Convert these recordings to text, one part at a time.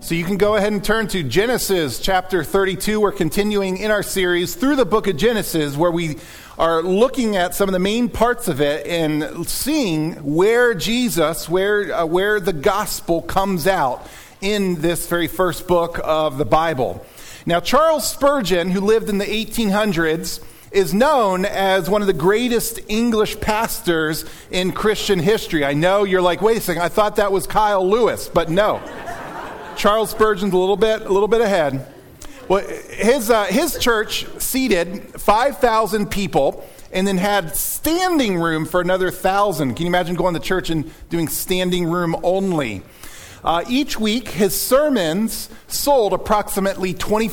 So you can go ahead and turn to Genesis chapter 32. We're continuing in our series through the book of Genesis, where we are looking at some of the main parts of it and seeing where Jesus, where the gospel comes out in this very first book of the Bible. Now, Charles Spurgeon, who lived in the 1800s, is known as one of the greatest English pastors in Christian history. I know you're like, wait a second, I thought that was Kyle Lewis, but no. Charles Spurgeon's a little bit ahead. Well, his church seated 5,000 people and then had standing room for another 1,000. Can you imagine going to church and doing standing room only? Each week, his sermons sold approximately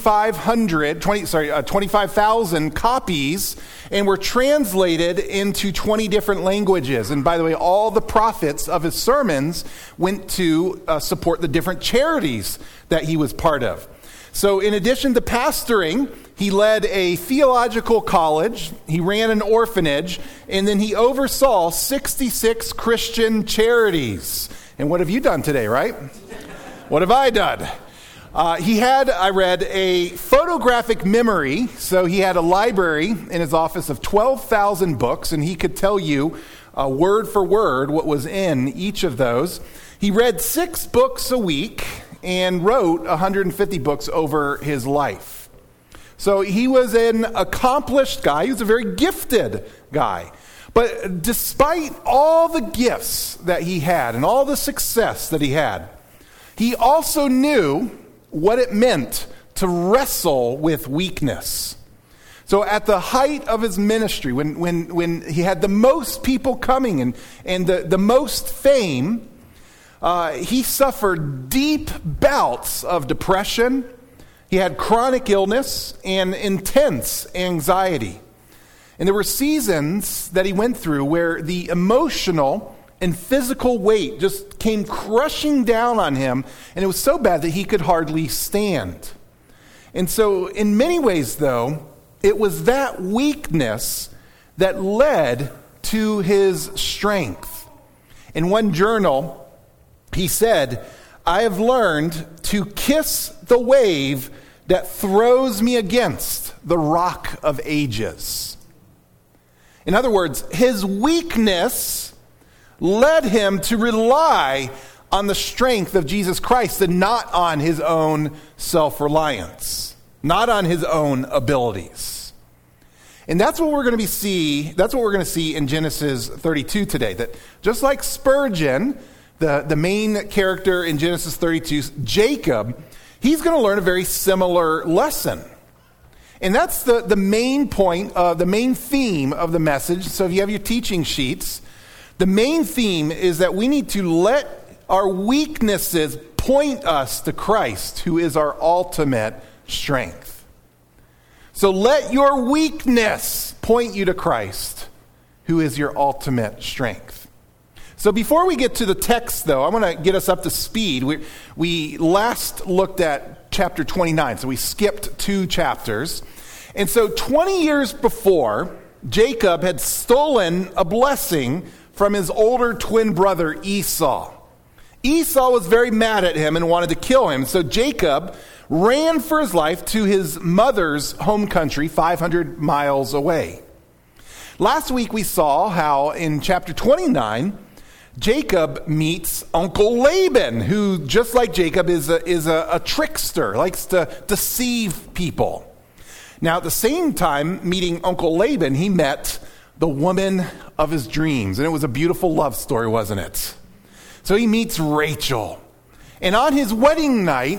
25,000 copies and were translated into 20 different languages. And by the way, all the profits of his sermons went to support the different charities that he was part of. So in addition to pastoring, he led a theological college, he ran an orphanage, and then he oversaw 66 Christian charities. And what have you done today, right? What have I done? He had, I read, a photographic memory. So he had a library in his office of 12,000 books, and he could tell you word for word what was in each of those. He read 6 books a week and wrote 150 books over his life. So he was an accomplished guy. He was a very gifted guy. But despite all the gifts that he had and all the success that he had, he also knew what it meant to wrestle with weakness. So at the height of his ministry, when he had the most people coming and the most fame, he suffered deep bouts of depression. He had chronic illness and intense anxiety. And there were seasons that he went through where the emotional and physical weight just came crushing down on him, and it was so bad that he could hardly stand. And so in many ways, though, it was that weakness that led to his strength. In one journal, he said, "I have learned to kiss the wave that throws me against the rock of ages." In other words, his weakness led him to rely on the strength of Jesus Christ and not on his own self-reliance, not on his own abilities. And that's what we're going to see in Genesis 32 today. That just like Spurgeon, the main character in Genesis 32, Jacob, he's going to learn a very similar lesson. And that's the main point, the main theme of the message. So if you have your teaching sheets, the main theme is that we need to let our weaknesses point us to Christ, who is our ultimate strength. So let your weakness point you to Christ, who is your ultimate strength. So before we get to the text, though, I want to get us up to speed. We last looked at chapter 29, so we skipped 2 chapters. And so 20 years before, Jacob had stolen a blessing from his older twin brother Esau. Esau was very mad at him and wanted to kill him. So Jacob ran for his life to his mother's home country, 500 miles away. Last week we saw how in chapter 29, Jacob meets Uncle Laban, who, just like Jacob, is a trickster, likes to deceive people. Now, at the same time, meeting Uncle Laban, he met the woman of his dreams. And it was a beautiful love story, wasn't it? So he meets Rachel. And on his wedding night,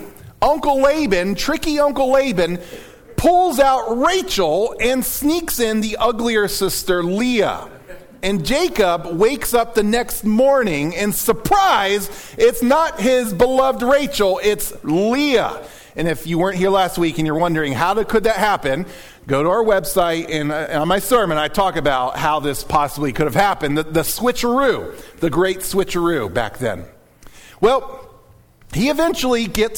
tricky Uncle Laban, pulls out Rachel and sneaks in the uglier sister, Leah. And Jacob wakes up the next morning and surprise, it's not his beloved Rachel, it's Leah. And if you weren't here last week and you're wondering could that happen, go to our website and on my sermon I talk about how this possibly could have happened. The switcheroo, the great switcheroo back then. Well, he eventually gets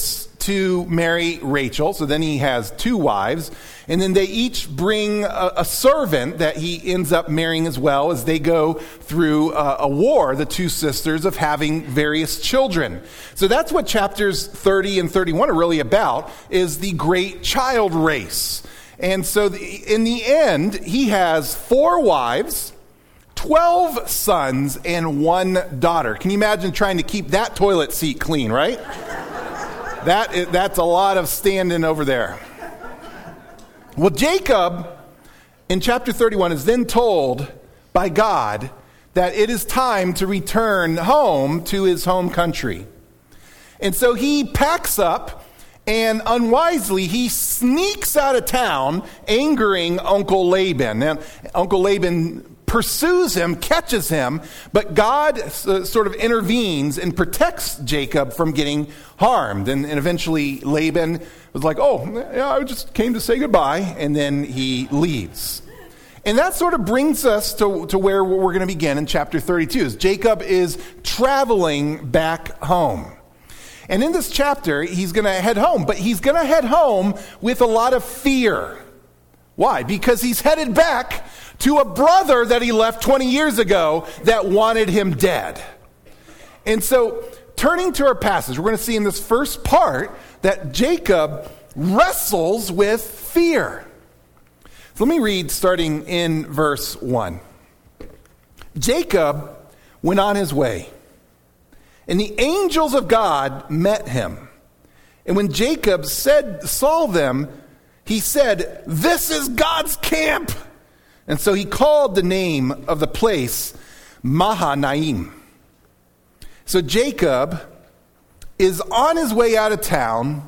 to marry Rachel. So then he has 2 wives. And then they each bring a servant that he ends up marrying as well as they go through a war, the 2 sisters, of having various children. So that's what chapters 30 and 31 are really about, is the great child race. And so in the end, he has 4 wives, 12 sons, and 1 daughter. Can you imagine trying to keep that toilet seat clean, right? That's a lot of standing over there. Well, Jacob, in chapter 31, is then told by God that it is time to return home to his home country. And so he packs up, and unwisely, he sneaks out of town, angering Uncle Laban. Now, Uncle Laban pursues him, catches him, but God sort of intervenes and protects Jacob from getting harmed. And eventually Laban was like, oh, yeah, I just came to say goodbye, and then he leaves. And that sort of brings us to where we're going to begin in chapter 32, as Jacob is traveling back home. And in this chapter, he's going to head home, but he's going to head home with a lot of fear. Why? Because he's headed back to a brother that he left 20 years ago that wanted him dead. And so, turning to our passage, we're going to see in this first part that Jacob wrestles with fear. So let me read starting in verse 1. Jacob went on his way, and the angels of God met him. And when Jacob saw them, he said, "This is God's camp." And so he called the name of the place Mahanaim. So Jacob is on his way out of town,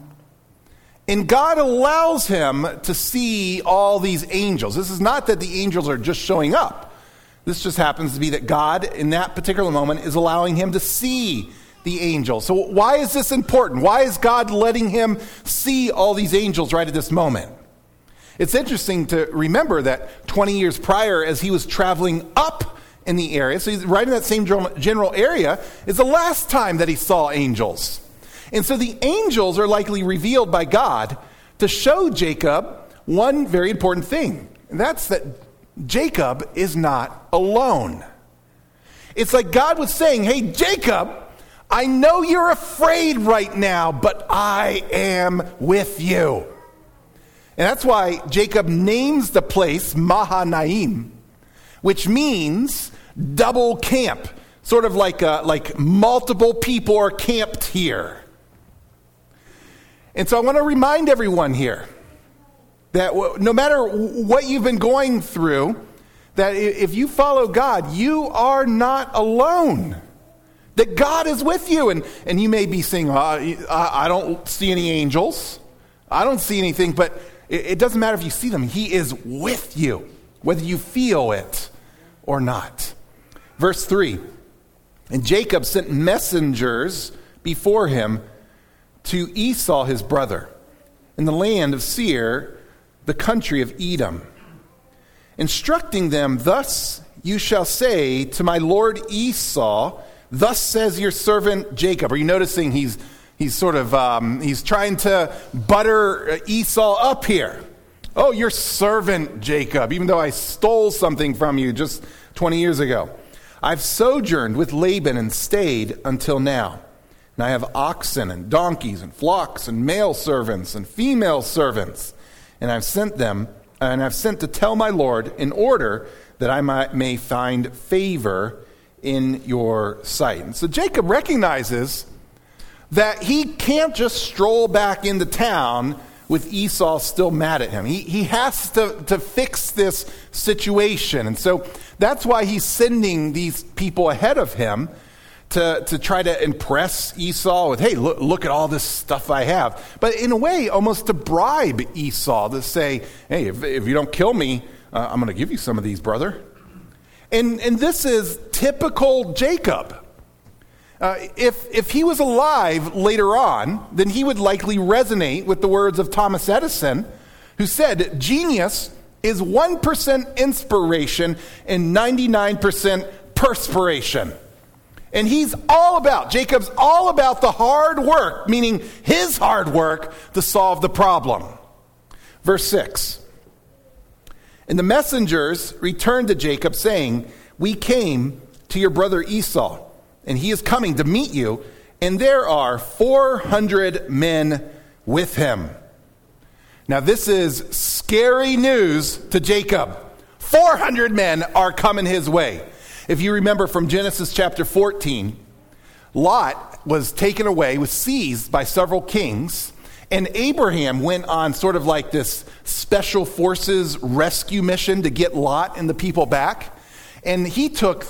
and God allows him to see all these angels. This is not that the angels are just showing up. This just happens to be that God, in that particular moment, is allowing him to see the angels. So why is this important? Why is God letting him see all these angels right at this moment? It's interesting to remember that 20 years prior, as he was traveling up in the area, so he's right in that same general area, is the last time that he saw angels. And so the angels are likely revealed by God to show Jacob one very important thing. And that's that Jacob is not alone. It's like God was saying, hey, Jacob, I know you're afraid right now, but I am with you. And that's why Jacob names the place Mahanaim, which means double camp, sort of like multiple people are camped here. And so I want to remind everyone here that no matter what you've been going through, that if you follow God, you are not alone. That God is with you. And you may be saying, I don't see any angels. I don't see anything, but it doesn't matter if you see them. He is with you, whether you feel it or not. Verse 3, and Jacob sent messengers before him to Esau his brother in the land of Seir, the country of Edom, instructing them, thus you shall say to my lord Esau, thus says your servant Jacob. Are you noticing he's sort of, he's trying to butter Esau up here. Oh, your servant Jacob, even though I stole something from you just 20 years ago. I've sojourned with Laban and stayed until now. And I have oxen and donkeys and flocks and male servants and female servants. And I've sent to tell my Lord in order that I may find favor in your sight. And so Jacob recognizes that he can't just stroll back into town with Esau still mad at him. He has to fix this situation. And so that's why he's sending these people ahead of him to try to impress Esau with, hey, look at all this stuff I have. But in a way, almost to bribe Esau to say, hey, if you don't kill me, I'm going to give you some of these, brother. And this is typical Jacob. If he was alive later on, then he would likely resonate with the words of Thomas Edison, who said, genius is 1% inspiration and 99% perspiration. And Jacob's all about the hard work, meaning his hard work to solve the problem. Verse 6. And the messengers returned to Jacob, saying, we came to your brother Esau, and he is coming to meet you, and there are 400 men with him. Now this is scary news to Jacob. 400 men are coming his way. If you remember from Genesis chapter 14, Lot was taken away, was seized by several kings, and Abraham went on sort of like this special forces rescue mission to get Lot and the people back. And he took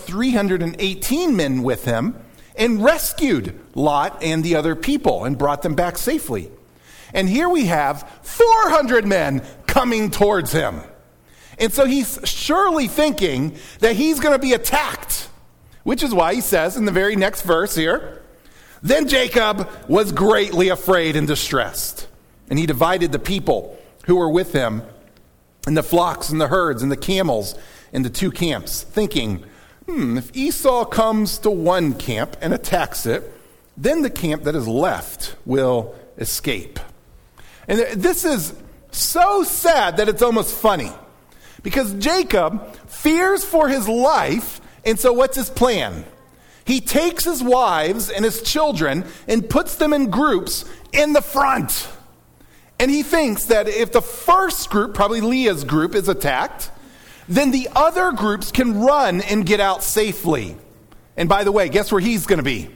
318 men with him and rescued Lot and the other people and brought them back safely. And here we have 400 men coming towards him. And so he's surely thinking that he's going to be attacked, which is why he says in the very next verse here, then Jacob was greatly afraid and distressed. And he divided the people who were with him and the flocks and the herds and the camels into two camps, thinking, if Esau comes to one camp and attacks it, then the camp that is left will escape. And this is so sad that it's almost funny, because Jacob fears for his life, and so what's his plan? He takes his wives and his children and puts them in groups in the front. And he thinks that if the first group, probably Leah's group, is attacked, then the other groups can run and get out safely. And by the way, guess where he's going to be?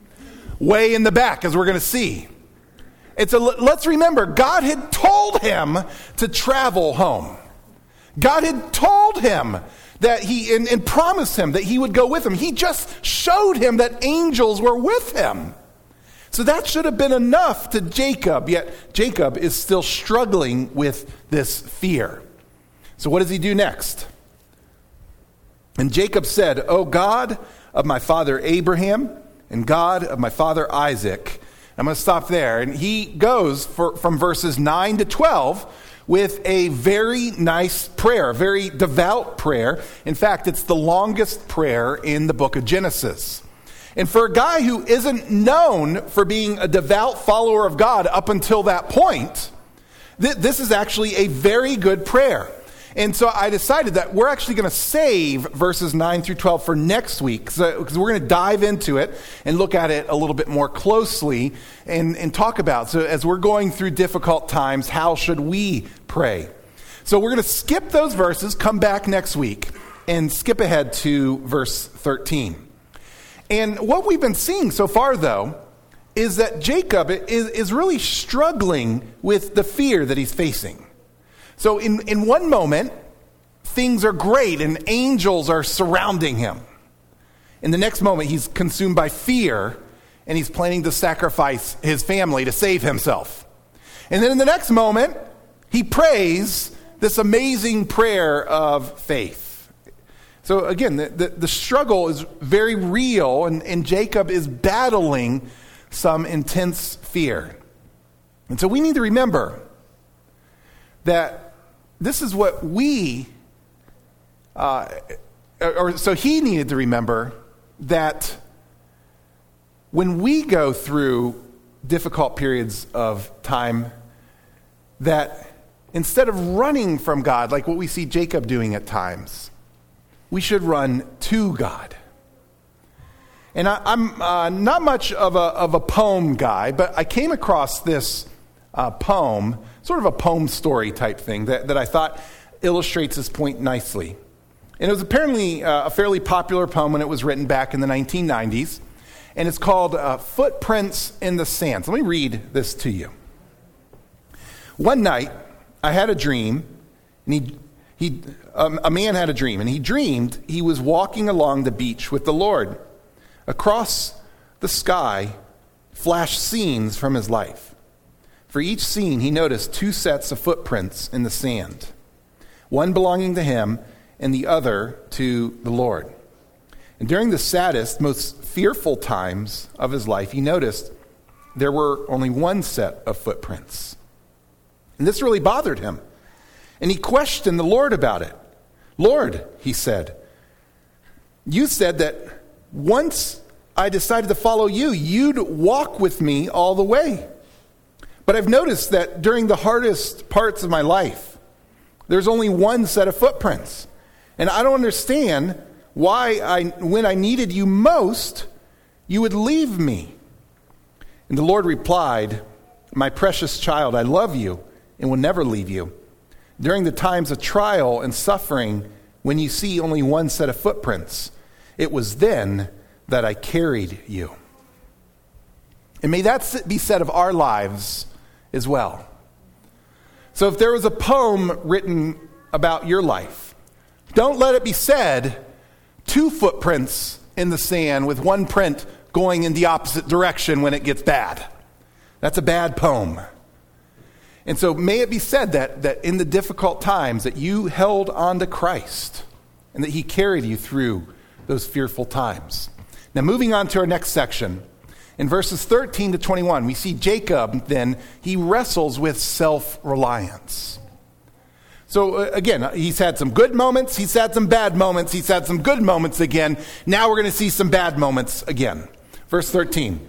Way in the back, as we're going to see. And so let's remember, God had told him to travel home. God had told him that and promised him that he would go with him. He just showed him that angels were with him. So that should have been enough to Jacob, yet Jacob is still struggling with this fear. So what does he do next? And Jacob said, O God of my father Abraham and God of my father Isaac. I'm going to stop there. And he goes from verses 9 to 12 with a very nice prayer, a very devout prayer. In fact, it's the longest prayer in the book of Genesis. And for a guy who isn't known for being a devout follower of God up until that point, this is actually a very good prayer. And so I decided that we're actually going to save verses 9 through 12 for next week, because we're going to dive into it and look at it a little bit more closely and talk about. So as we're going through difficult times, how should we pray? So we're going to skip those verses, come back next week, and skip ahead to verse 13. And what we've been seeing so far, though, is that Jacob is really struggling with the fear that he's facing. So in one moment, things are great and angels are surrounding him. In the next moment, he's consumed by fear and he's planning to sacrifice his family to save himself. And then in the next moment, he prays this amazing prayer of faith. So again, the struggle is very real, and Jacob is battling some intense fear. And so we need to remember that this is what so he needed to remember that when we go through difficult periods of time, that instead of running from God, like what we see Jacob doing at times, we should run to God. And I'm not much of a poem guy, but I came across this poem, sort of a poem story type thing that I thought illustrates this point nicely. And it was apparently a fairly popular poem when it was written back in the 1990s. And it's called Footprints in the Sand. So let me read this to you. One night, I had a dream, and a man had a dream, and he dreamed he was walking along the beach with the Lord. Across the sky flashed scenes from his life. For each scene, he noticed two sets of footprints in the sand, one belonging to him and the other to the Lord. And during the saddest, most fearful times of his life, he noticed there were only one set of footprints. And this really bothered him. And he questioned the Lord about it. Lord, he said, you said that once I decided to follow you, you'd walk with me all the way. But I've noticed that during the hardest parts of my life, there's only one set of footprints. And I don't understand why when I needed you most, you would leave me. And the Lord replied, my precious child, I love you and will never leave you. During the times of trial and suffering, when you see only one set of footprints, it was then that I carried you. And may that be said of our lives as well. So if there was a poem written about your life, don't let it be said, 2 footprints in the sand with 1 print going in the opposite direction when it gets bad. That's a bad poem. And so may it be said that in the difficult times that you held on to Christ and that he carried you through those fearful times. Now moving on to our next section. In verses 13 to 21, we see Jacob then, he wrestles with self-reliance. So again, he's had some good moments, he's had some bad moments, he's had some good moments again. Now we're going to see some bad moments again. Verse 13.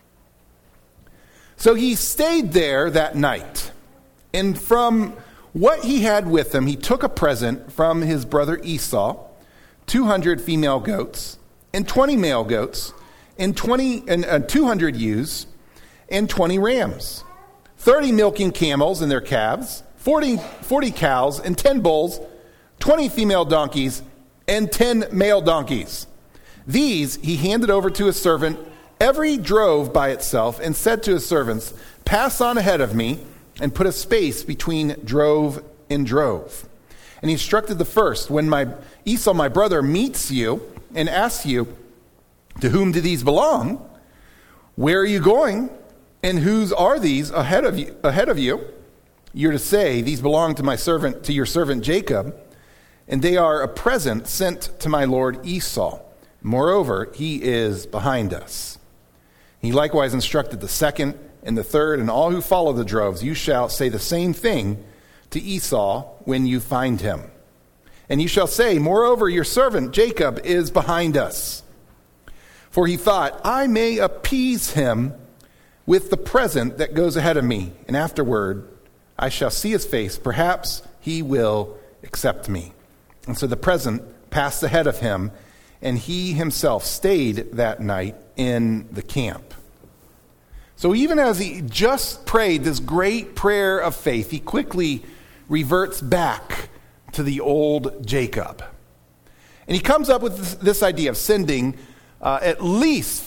So he stayed there that night, and from what he had with him, he took a present from his brother Esau, 200 female goats, and 20 male goats, and 200 ewes, and 20 rams, 30 milking camels and their calves, 40 cows, and 10 bulls, 20 female donkeys, and 10 male donkeys. These he handed over to his servant, every drove by itself, and said to his servants, pass on ahead of me, and put a space between drove and drove. And he instructed the first, when Esau, my brother, meets you and asks you, to whom do these belong? Where are you going? And whose are these ahead of you? You're to say, these belong to your servant Jacob, and they are a present sent to my lord Esau. Moreover, he is behind us. He likewise instructed the second and the third and all who follow the droves. You shall say the same thing to Esau when you find him. And you shall say, moreover, your servant Jacob is behind us. For he thought, I may appease him with the present that goes ahead of me, and afterward I shall see his face. Perhaps he will accept me. And so the present passed ahead of him, and he himself stayed that night in the camp. So even as he just prayed this great prayer of faith, he quickly reverts back to the old Jacob. And he comes up with this idea of sending at least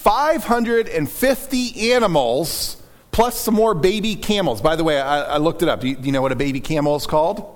550 animals plus some more baby camels. By the way, I looked it up. Do you know what a baby camel is called?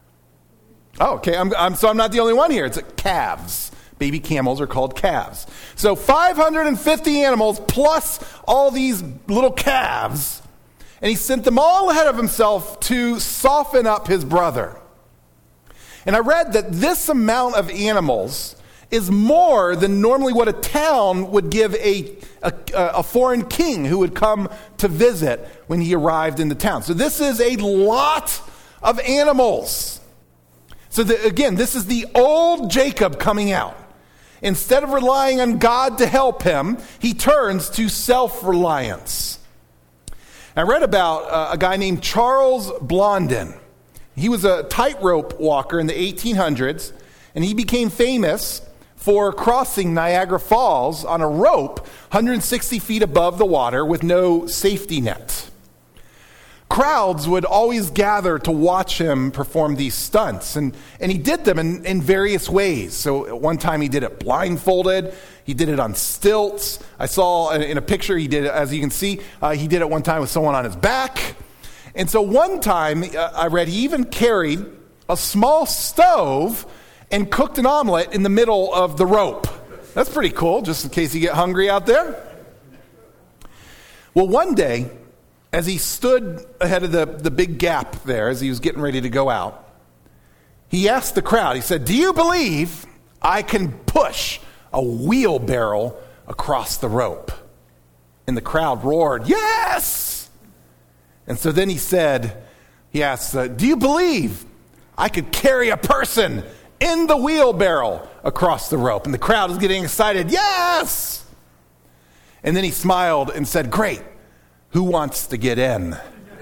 Oh, okay. I'm not the only one here. It's calves. Baby camels are called calves. So 550 animals plus all these little calves. And he sent them all ahead of himself to soften up his brother. And I read that this amount of animals is more than normally what a town would give a foreign king who would come to visit when he arrived in the town. So this is a lot of animals. So again, this is the old Jacob coming out. Instead of relying on God to help him, he turns to self-reliance. I read about a guy named Charles Blondin. He was a tightrope walker in the 1800s, and he became famous for crossing Niagara Falls on a rope 160 feet above the water with no safety net. Crowds would always gather to watch him perform these stunts, and he did them in various ways. So at one time he did it blindfolded, he did it on stilts. I saw in a picture he did it, as you can see, he did it one time with someone on his back. And so one time I read he even carried a small stove and cooked an omelet in the middle of the rope. That's pretty cool, just in case you get hungry out there. Well, one day, as he stood ahead of the big gap there, as he was getting ready to go out, he asked the crowd, he said, do you believe I can push a wheelbarrow across the rope? And the crowd roared, yes! And so then he asked, do you believe I could carry a person in the wheelbarrow across the rope? And the crowd is getting excited, yes! And then he smiled and said, "Great, who wants to get in?"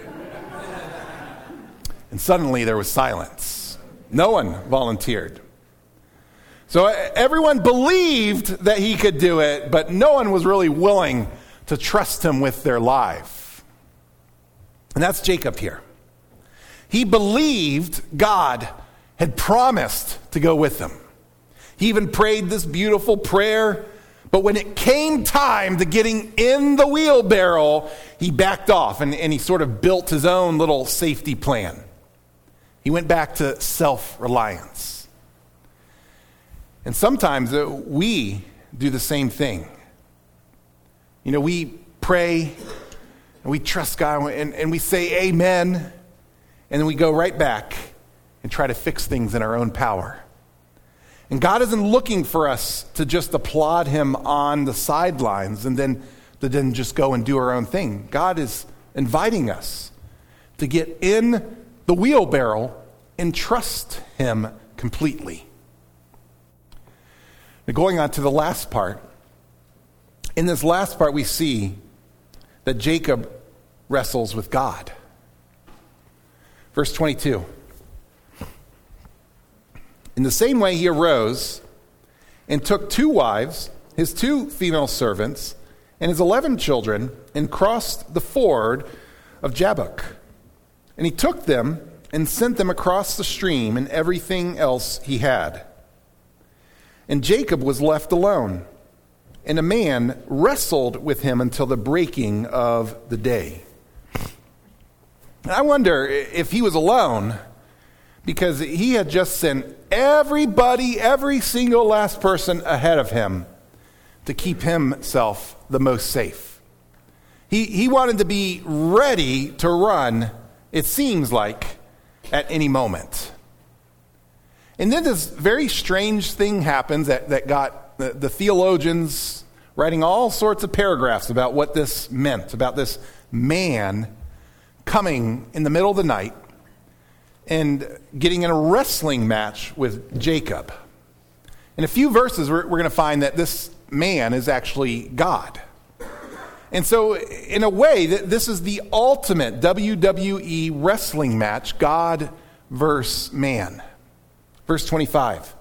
And suddenly there was silence. No one volunteered. So everyone believed that he could do it, but no one was really willing to trust him with their life. And that's Jacob here. He believed God had promised to go with him. He even prayed this beautiful prayer, but when it came time to getting in the wheelbarrow, he backed off and he sort of built his own little safety plan. He went back to self-reliance. And sometimes we do the same thing. You know, we pray and we trust God and we say amen, and then we go right back and try to fix things in our own power. And God isn't looking for us to just applaud him on the sidelines and then just go and do our own thing. God is inviting us to get in the wheelbarrow and trust him completely. Now, going on to the last part. In this last part, we see that Jacob wrestles with God. Verse 22. In the same way, he arose and took 2 wives, his 2 female servants, and his 11 children, and crossed the ford of Jabbok. And he took them and sent them across the stream and everything else he had. And Jacob was left alone, and a man wrestled with him until the breaking of the day. And I wonder if he was alone because he had just sent everybody, every single last person ahead of him to keep himself the most safe. He wanted to be ready to run, it seems like, at any moment. And then this very strange thing happens that got the theologians writing all sorts of paragraphs about what this meant, about this man coming in the middle of the night and getting in a wrestling match with Jacob. In a few verses, we're going to find that this man is actually God. And so, in a way, this is the ultimate WWE wrestling match, God versus man. Verse 25.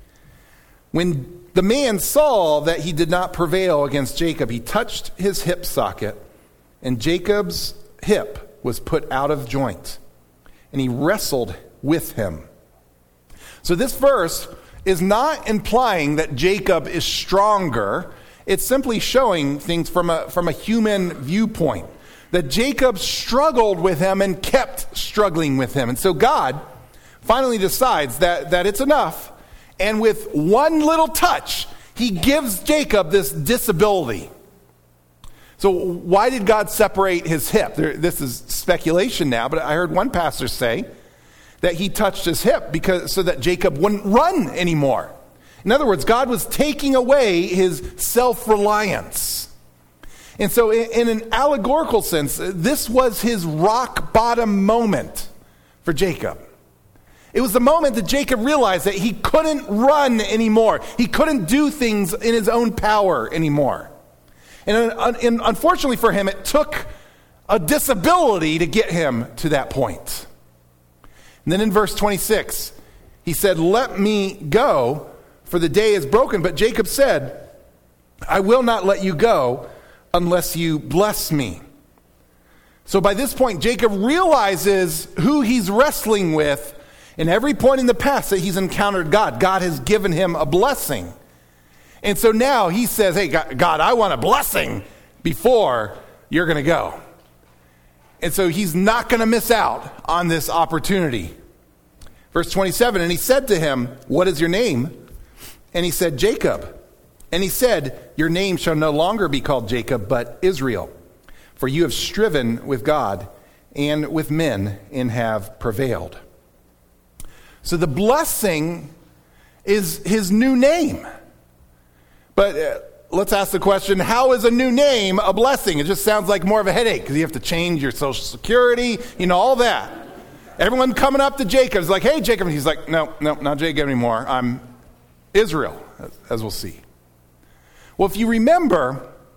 When the man saw that he did not prevail against Jacob, he touched his hip socket, and Jacob's hip was put out of joint, and he wrestled with him. So this verse is not implying that Jacob is stronger. It's simply showing things from a human viewpoint, that Jacob struggled with him and kept struggling with him. And so God finally decides that it's enough, and with one little touch, he gives Jacob this disability. So why did God separate his hip? This is speculation now, but I heard one pastor say that he touched his hip so that Jacob wouldn't run anymore. In other words, God was taking away his self-reliance. And so in an allegorical sense, this was his rock bottom moment for Jacob. It was the moment that Jacob realized that he couldn't run anymore. He couldn't do things in his own power anymore. And unfortunately for him, it took a disability to get him to that point. And then in verse 26, he said, "Let me go, for the day is broken." But Jacob said, "I will not let you go unless you bless me." So by this point, Jacob realizes who he's wrestling with. And every point in the past that he's encountered God, God has given him a blessing. And so now he says, "Hey, God, I want a blessing before you're going to go." And so he's not going to miss out on this opportunity. Verse 27, and he said to him, "What is your name?" And he said, "Jacob." And he said, "Your name shall no longer be called Jacob, but Israel. For you have striven with God and with men and have prevailed." So the blessing is his new name. But let's ask the question, how is a new name a blessing? It just sounds like more of a headache because you have to change your social security, all that. Everyone coming up to Jacob is like, "Hey, Jacob." And he's like, no, not Jacob anymore. I'm Israel, as we'll see. Well, if you remember,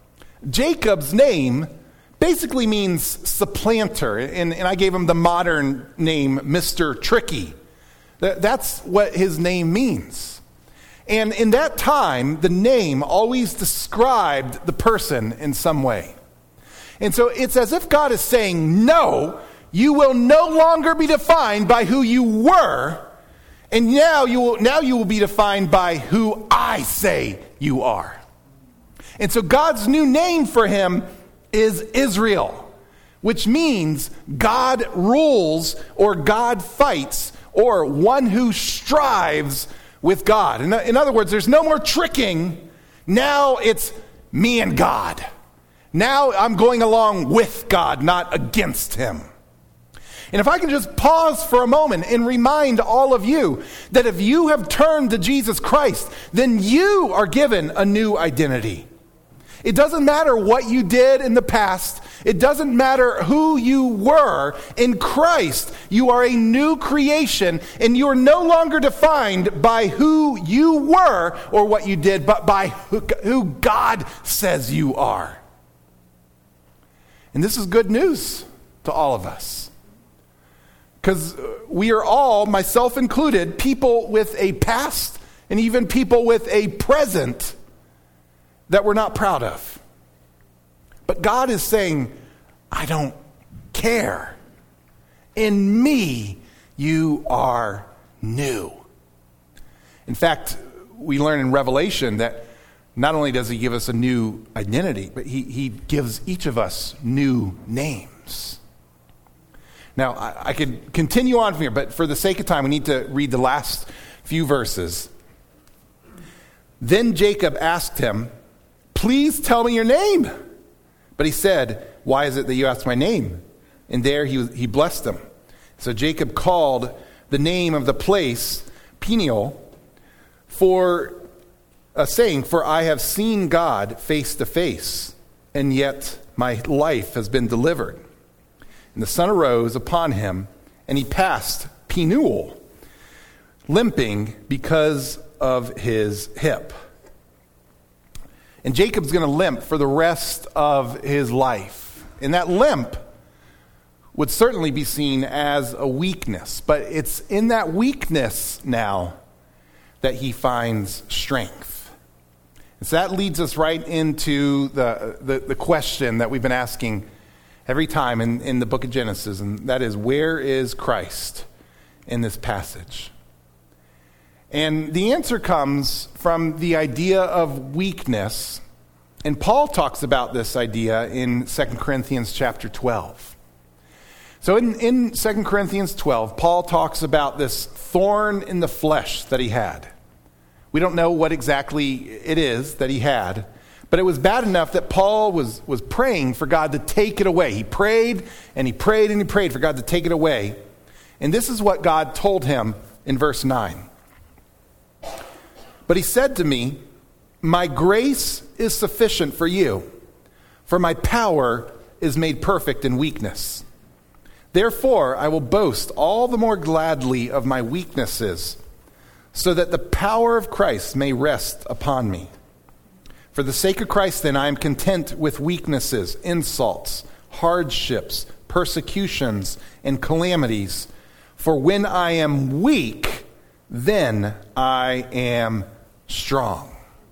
Jacob's name basically means supplanter, and I gave him the modern name, Mr. Tricky. That's what his name means. And in that time, the name always described the person in some way. And so it's as if God is saying, no, you will no longer be defined by who you were, and now you will be defined by who I say you are. And so God's new name for him is Israel, which means God rules or God fights or one who strives with God. In other words, there's no more tricking. Now it's me and God. Now I'm going along with God, not against him. And if I can just pause for a moment and remind all of you that if you have turned to Jesus Christ, then you are given a new identity. It doesn't matter what you did in the past. It doesn't matter who you were. In Christ, you are a new creation, and you are no longer defined by who you were or what you did, but by who God says you are. And this is good news to all of us. Because we are all, myself included, people with a past and even people with a present that we're not proud of. But God is saying, I don't care. In me, you are new. In fact, we learn in Revelation that not only does he give us a new identity, but he gives each of us new names. Now, I could continue on from here, but for the sake of time, we need to read the last few verses. Then Jacob asked him, please tell me your name. But he said, why is it that you ask my name? And there he blessed him. So Jacob called the name of the place Peniel, saying, for I have seen God face to face, and yet my life has been delivered. And the sun arose upon him, and he passed Penuel, limping because of his hip. And Jacob's going to limp for the rest of his life. And that limp would certainly be seen as a weakness. But it's in that weakness now that he finds strength. And so that leads us right into the question that we've been asking every time in the book of Genesis. And that is, where is Christ in this passage? And the answer comes from the idea of weakness. And Paul talks about this idea in 2 Corinthians chapter 12. So in 2 Corinthians 12, Paul talks about this thorn in the flesh that he had. We don't know what exactly it is that he had, but it was bad enough that Paul was praying for God to take it away. He prayed and he prayed and he prayed for God to take it away. And this is what God told him in verse 9. But he said to me, my grace is sufficient for you, for my power is made perfect in weakness. Therefore, I will boast all the more gladly of my weaknesses, so that the power of Christ may rest upon me. For the sake of Christ, then, I am content with weaknesses, insults, hardships, persecutions, and calamities. For when I am weak, then I am strong.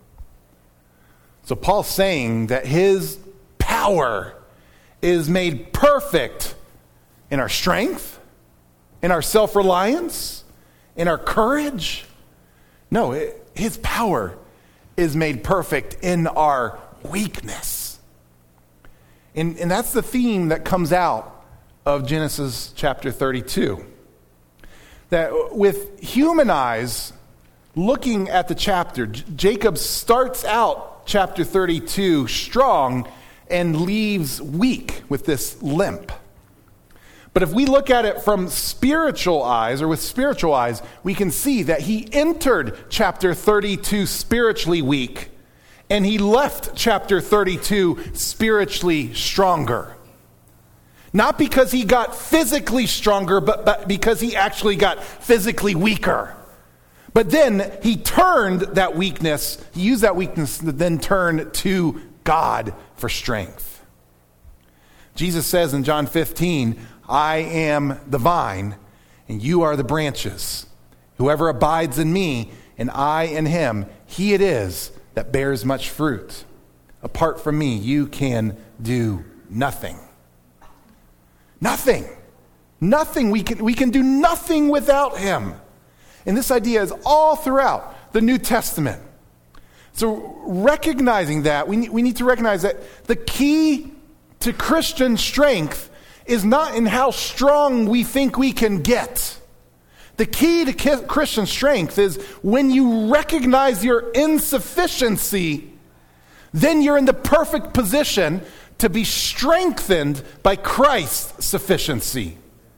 So Paul's saying that his power is made perfect in our strength, in our self-reliance, in our courage. No, his power is made perfect in our weakness. And that's the theme that comes out of Genesis chapter 32. That with human eyes, looking at the chapter, Jacob starts out chapter 32 strong and leaves weak with this limp. But if we look at it from spiritual eyes, or with spiritual eyes, we can see that he entered chapter 32 spiritually weak, and he left chapter 32 spiritually stronger. Not because he got physically stronger, but because he actually got physically weaker. But then he turned that weakness, he used that weakness to then turn to God for strength. Jesus says in John 15, I am the vine, and you are the branches. Whoever abides in me, and I in him, he it is that bears much fruit. Apart from me, you can do nothing. Nothing. Nothing. We can do nothing without him. And this idea is all throughout the New Testament. So recognizing that, we need to recognize that the key to Christian strength is not in how strong we think we can get. The key to Christian strength is when you recognize your insufficiency, then you're in the perfect position to be strengthened by Christ's sufficiency.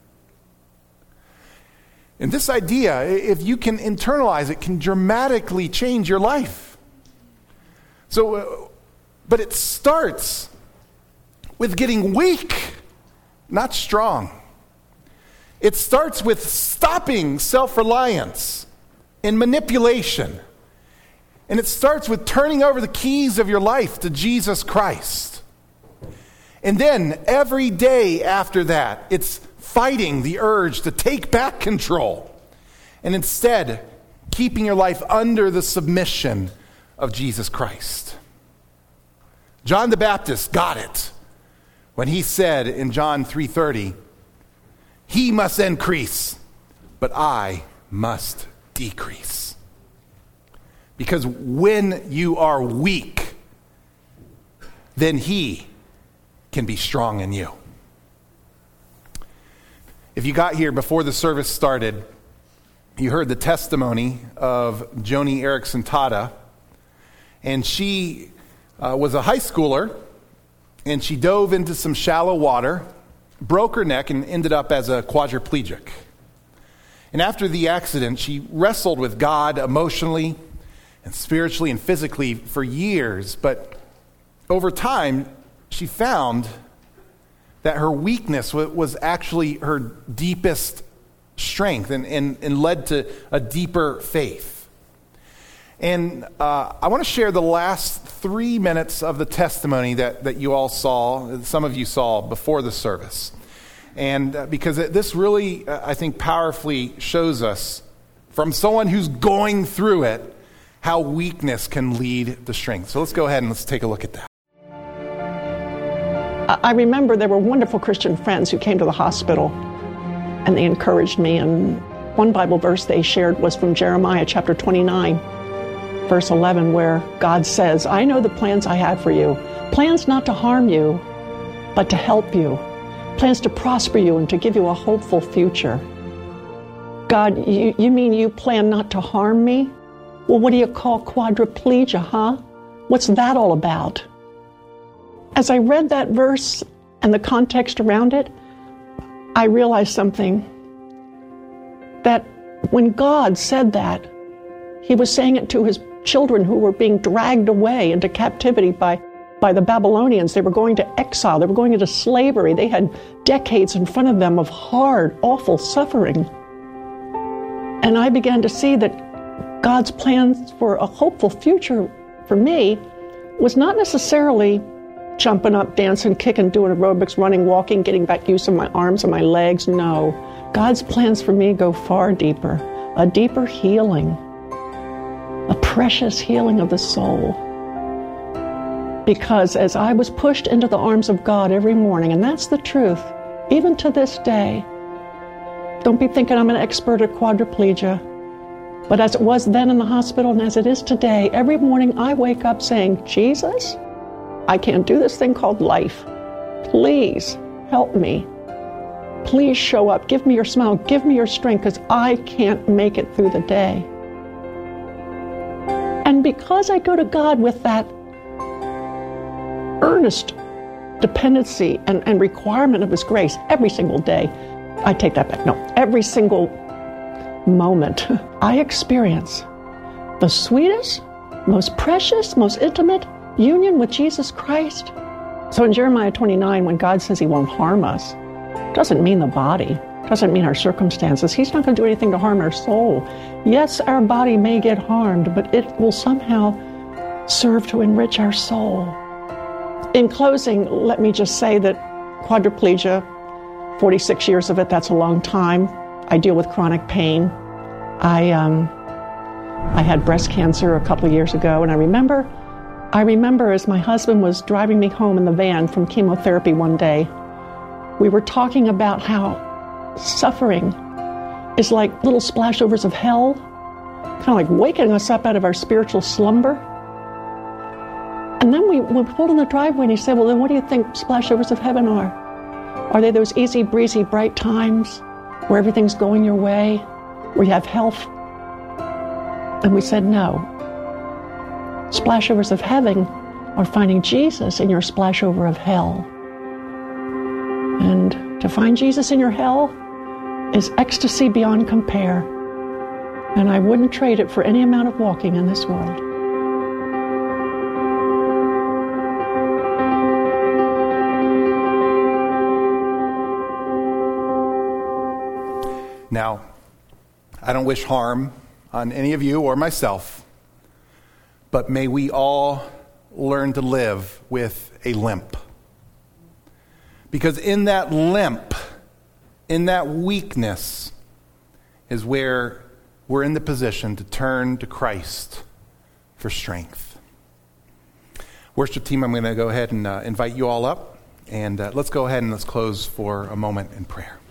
And this idea, if you can internalize it, can dramatically change your life. So, but it starts with getting weak, not strong. It starts with stopping self-reliance and manipulation. And it starts with turning over the keys of your life to Jesus Christ. And then every day after that, it's fighting the urge to take back control and instead keeping your life under the submission of Jesus Christ. John the Baptist got it when he said in John 3:30, he must increase, but I must decrease. Because when you are weak, then he can be strong in you. If you got here before the service started, you heard the testimony of Joni Eareckson Tada. And she was a high schooler, and she dove into some shallow water, broke her neck, and ended up as a quadriplegic. And after the accident, she wrestled with God emotionally and spiritually and physically for years. But over time, she found that her weakness was actually her deepest strength and led to a deeper faith. And I want to share the last 3 minutes of the testimony that you all saw, some of you saw before the service. And because this really, I think, powerfully shows us from someone who's going through it how weakness can lead to strength. So let's go ahead and let's take a look at that. I remember there were wonderful Christian friends who came to the hospital and they encouraged me. And one Bible verse they shared was from Jeremiah chapter 29, verse 11, where God says, I know the plans I have for you, plans not to harm you, but to help you, plans to prosper you and to give you a hopeful future. God, you mean you plan not to harm me? Well, what do you call quadriplegia, huh? What's that all about? As I read that verse and the context around it, I realized something. That when God said that, he was saying it to his children who were being dragged away into captivity by the Babylonians. They were going to exile. They were going into slavery. They had decades in front of them of hard, awful suffering. And I began to see that God's plans for a hopeful future for me was not necessarily jumping up, dancing, kicking, doing aerobics, running, walking, getting back use of my arms and my legs. No. God's plans for me go far deeper. A deeper healing. A precious healing of the soul. Because as I was pushed into the arms of God every morning, and that's the truth, even to this day, don't be thinking I'm an expert at quadriplegia, but as it was then in the hospital and as it is today, every morning I wake up saying, Jesus, I can't do this thing called life. Please help me. Please show up. Give me your smile. Give me your strength, because I can't make it through the day. And because I go to God with that earnest dependency and requirement of his grace every single day, I take that back. No, every single moment, I experience the sweetest, most precious, most intimate union with Jesus Christ. So in Jeremiah 29, when God says he won't harm us, doesn't mean the body, doesn't mean our circumstances. He's not going to do anything to harm our soul. Yes, our body may get harmed, but it will somehow serve to enrich our soul. In closing, let me just say that quadriplegia, 46 years of it, that's a long time. I deal with chronic pain. I had breast cancer a couple of years ago, and I remember as my husband was driving me home in the van from chemotherapy one day, we were talking about how suffering is like little splashovers of hell, kind of like waking us up out of our spiritual slumber. And then we pulled in the driveway and he said, well, then what do you think splashovers of heaven are? Are they those easy, breezy, bright times where everything's going your way, where you have health? And we said, no. Splashovers of heaven are finding Jesus in your splashover of hell. And to find Jesus in your hell is ecstasy beyond compare. And I wouldn't trade it for any amount of walking in this world. Now, I don't wish harm on any of you or myself, but may we all learn to live with a limp. Because in that limp, in that weakness, is where we're in the position to turn to Christ for strength. Worship team, I'm going to go ahead and invite you all up, and let's go ahead and let's close for a moment in prayer.